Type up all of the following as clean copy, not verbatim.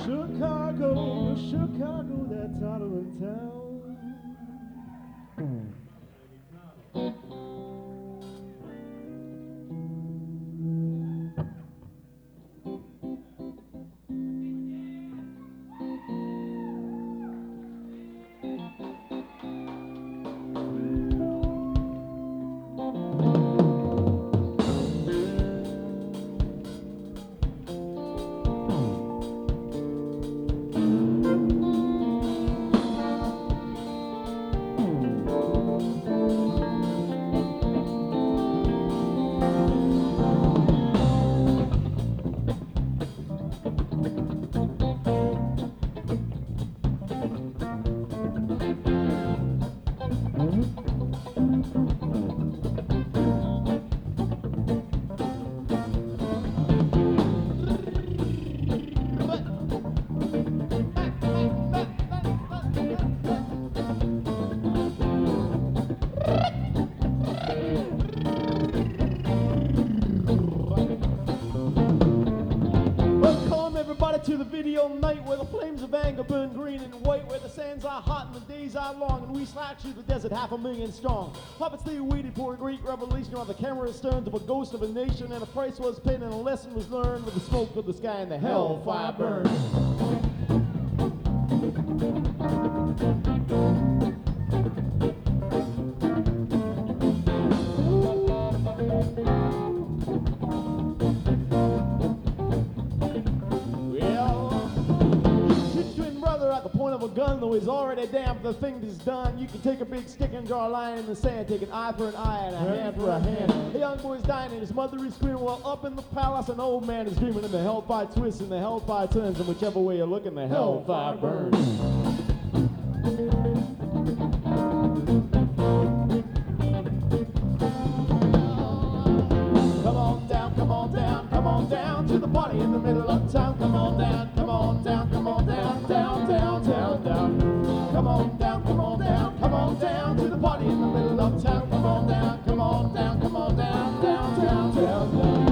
Chicago, Chicago, that tolerant town. To the video night where the flames of anger burn green and white, where the sands are hot and the days are long, and we slack through the desert 500,000 strong. Puppets they waited for a great revelation while the camera turned to a ghost of a nation, and a price was paid and a lesson was learned with the smoke of the sky and the hellfire burned. Gun, though he's already damned, the thing is done. You can take a big stick and draw a line in the sand, take an eye for an eye and a hand for a hand. A young boy's dying and his mother is screaming, while up in the palace an old man is dreaming, and the hellfire twists and the hellfire turns, and whichever way you're looking, the hellfire burns. Come on down, come on down, come on down to the party in the middle of town. Come on down, come on down, come on down, down, down, down, down. Come on down, come on down, come on down to the party in the middle of town. Come on down, come on down, come on down, down, down, down, down.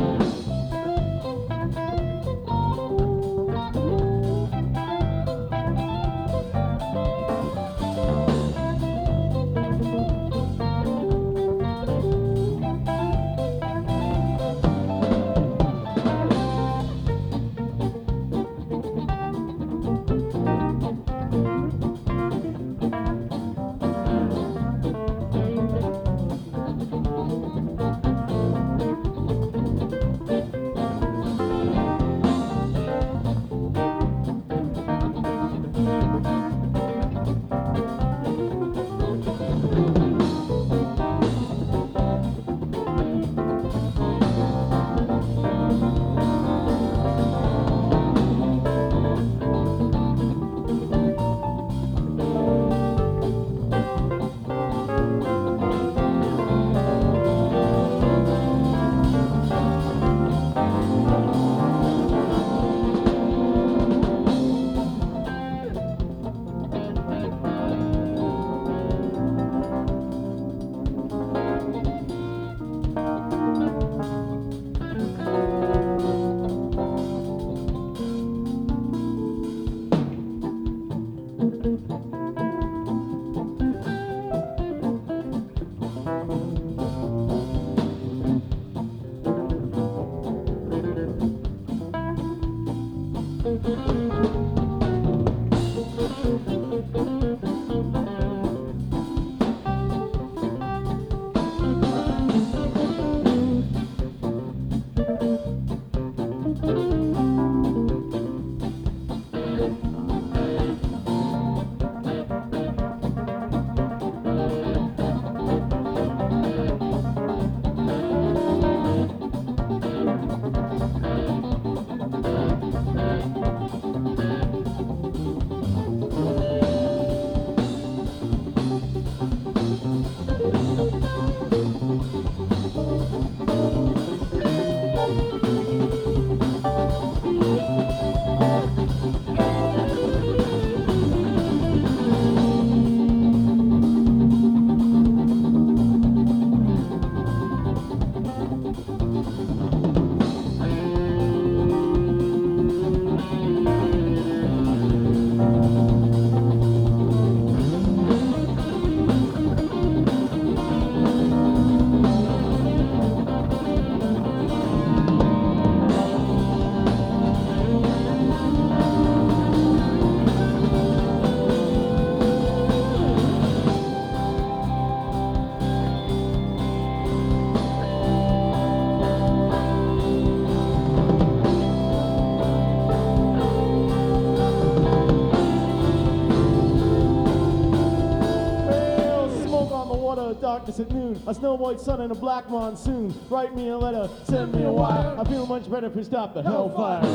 the darkness at noon. A snow white sun and a black monsoon. Write me a letter, send me a wire. I feel much better if we stop the hellfire.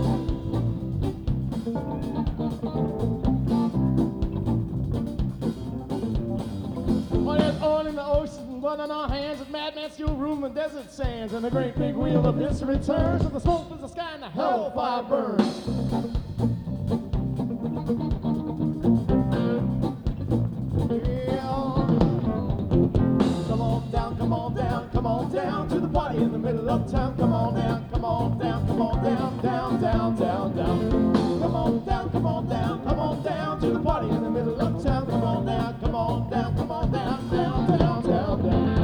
Oh, there's oil in the ocean, blood on our hands, and madman still rule the desert sands. And the great big wheel of history turns, and the smoke fills the sky and the hellfire burns. Come on down to the party in the middle of town. Come on down, come on down, come on down, down, down, down, down. Come on down, come on down, come on down to the party in the middle of town. Come on down, come on down, come on down, down, down, down, down.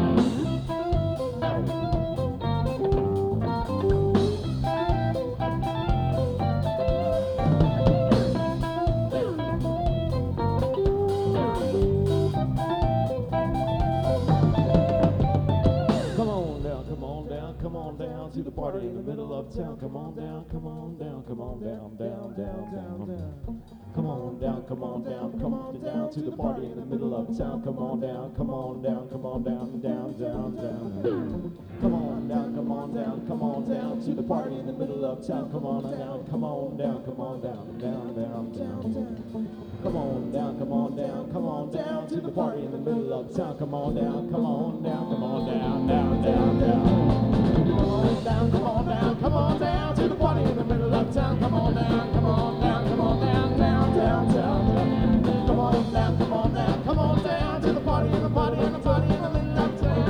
To the party in the middle of town. Come on down, come on down, come on down, down, down, down, down. Come on down, come on down, come on down to the party in the middle of town. Come on down, come on down, come on down, down, down, down. Come on down, come on down, come on down to the party in the middle of town. Come on down, come on down, come on down, down, down, down, down. Come on down, come on down, come on down to the party in the middle of town. Come on down, come on down, come on down, down, down, down. Come on down, come on down, come on down to the party in the middle of town. Come on down, come on down, come on down, down, down, down, down. Come on down, come on down, come on down to the party in the party in the party in the middle of town.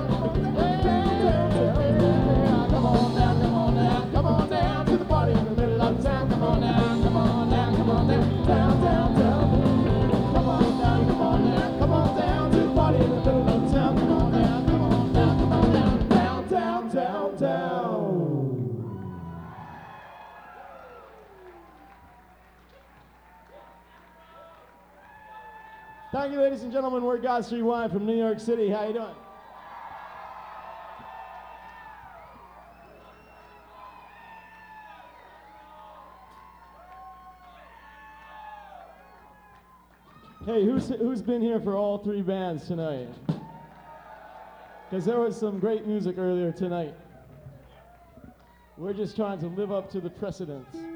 Come on down, come on down, come on down to the party in the middle of town. Come on down, come on down, come on down, down, down, down. Come on down, come on down, come on down to the party in the middle of town. Come on down, come on down, come on down, down, down, down, down. Thank you, ladies and gentlemen. We're God Street Wine from New York City. How you doing? Hey, who's been here for all three bands tonight? Because there was some great music earlier tonight. We're just trying to live up to the precedents.